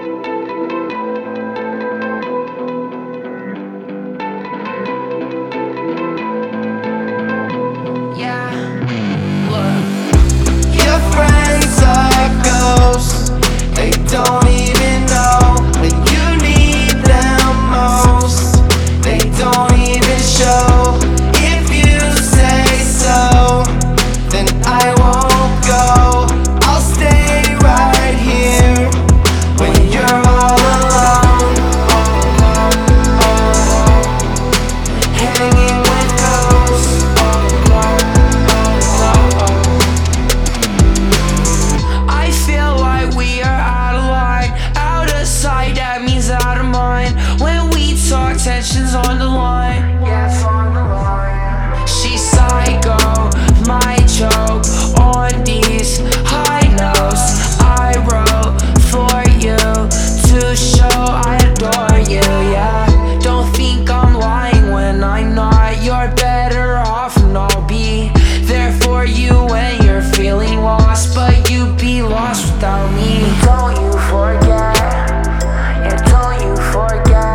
Tensions on the line. Yes, on the line. She's psycho, my joke on these high notes I wrote for you to show I adore you, yeah. Don't think I'm lying when I'm not. You're better off and I'll be there for you when you're feeling lost, but you'd be lost without me. Don't you forget, yeah, don't you forget.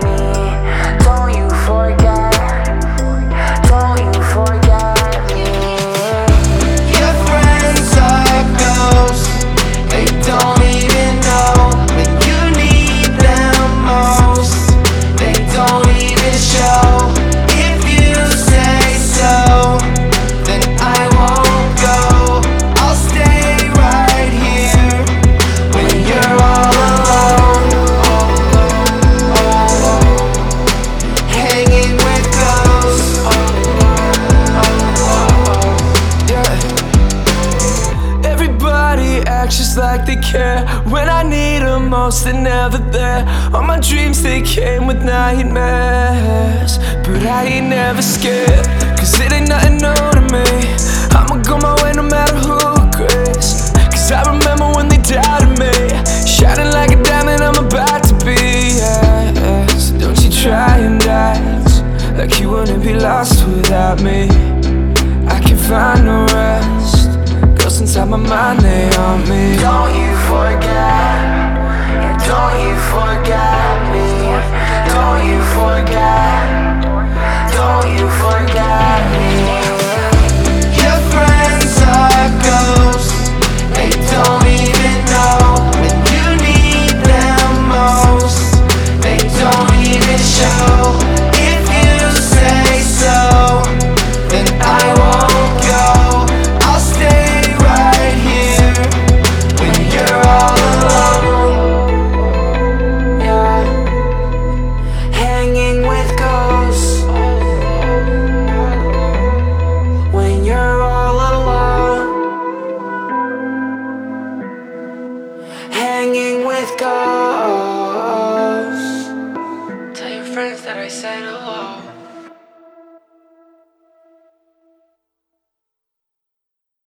Just like they care when I need them most, they're never there. All my dreams, they came with nightmares, but I ain't never scared, cause it ain't nothing new to me. I'ma go my way no matter who agrees, cause I remember when they doubted me, shining like a diamond I'm about to be, yeah. So don't you try and act like you wouldn't be lost without me. I can find no rest, inside my mind, they haunt me. Don't you forget, yeah, don't you forget me. Don't you forget, don't you forget me. Your friends are ghosts, they don't even know when you need them most. They don't even show. If you say so, then I won't go. I'll stay hanging with ghosts. Tell your friends that I said hello.